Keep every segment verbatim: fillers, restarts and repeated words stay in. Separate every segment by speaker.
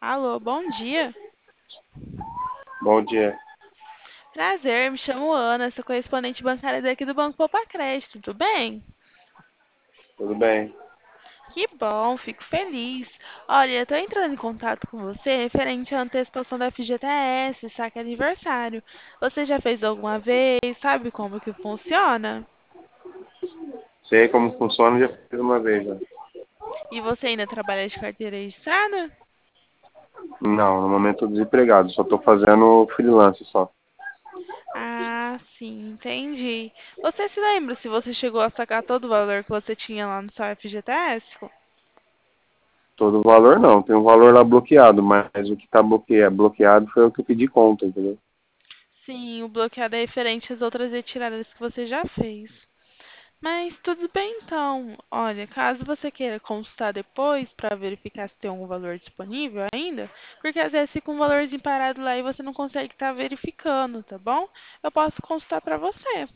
Speaker 1: Alô, bom dia.
Speaker 2: Bom dia,
Speaker 1: Prazer, me chamo Ana, sou correspondente bancária daqui do Banco Poupa Crédito, tudo bem?
Speaker 2: tudo bem?
Speaker 1: Que bom, fico feliz. Olha, eu tô entrando em contato com você referente à antecipação da F G T S, saque aniversário. Você já fez alguma vez? Sabe como que funciona?
Speaker 2: Sei como funciona, já fiz uma vez já.
Speaker 1: E você ainda trabalha de carteira registrada?
Speaker 2: Não, no momento eu tô desempregado, só tô fazendo freelance só.
Speaker 1: Ah, sim, entendi. Você se lembra se você chegou a sacar todo o valor que você tinha lá no seu F G T S?
Speaker 2: Todo o valor não, tem um valor lá bloqueado, mas o que tá bloqueado, bloqueado foi o que eu pedi conta, entendeu?
Speaker 1: Sim, o bloqueado é referente às outras retiradas que você já fez. Mas tudo bem então. Olha, caso você queira consultar depois para verificar se tem algum valor disponível ainda, porque às vezes fica um valorzinho parado lá e você não consegue estar verificando, tá bom? Eu posso consultar para você.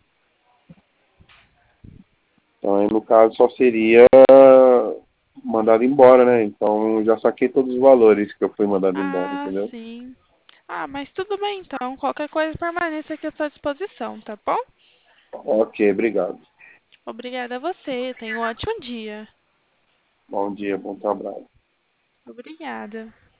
Speaker 2: Então aí no caso só seria mandado embora, né? Então já saquei todos os valores que eu fui mandado embora,
Speaker 1: Ah,
Speaker 2: entendeu?
Speaker 1: sim. Ah, mas tudo bem então. Qualquer coisa permaneça aqui à sua disposição, tá bom?
Speaker 2: Ok, obrigado.
Speaker 1: Obrigada a você. Tenha um ótimo dia.
Speaker 2: Bom dia, bom trabalho.
Speaker 1: Obrigada.